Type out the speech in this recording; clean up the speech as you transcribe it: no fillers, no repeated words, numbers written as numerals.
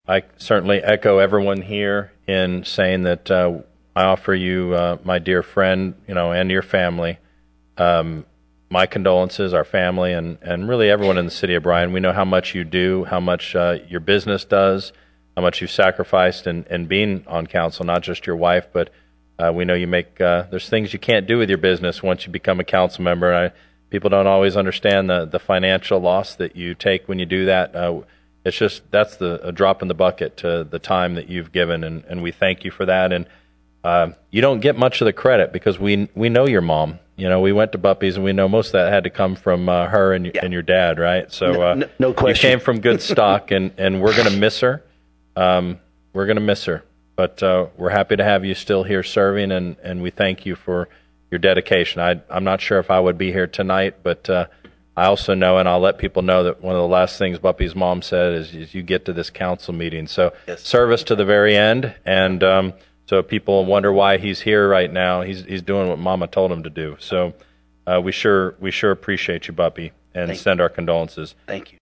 I certainly echo everyone here in saying that I offer you, my dear friend, and your family, my condolences, our family, and really everyone in the city of Bryan. We know how much you do, how much your business does, how much you've sacrificed in being on council, not just your wife, but we know you make, there's things you can't do with your business once you become a council member. People don't always understand the financial loss that you take when you do that. It's just, that's a drop in the bucket to the time that you've given, and we thank you for that. And you don't get much of the credit because we know your mom. We went to Buppy's, and we know most of that had to come from her and your dad, right? So no question. You came from good stock, and we're going to miss her. We're going to miss her. But we're happy to have you still here serving, and we thank you for your dedication. I'm not sure if I would be here tonight, but I also know, and I'll let people know, that one of the last things Buppy's mom said is you get to this council meeting. So yes. Service to the very end, and so people wonder why he's here right now. He's doing what Mama told him to do. So we sure appreciate you, Buppy, and send our condolences. Thank you.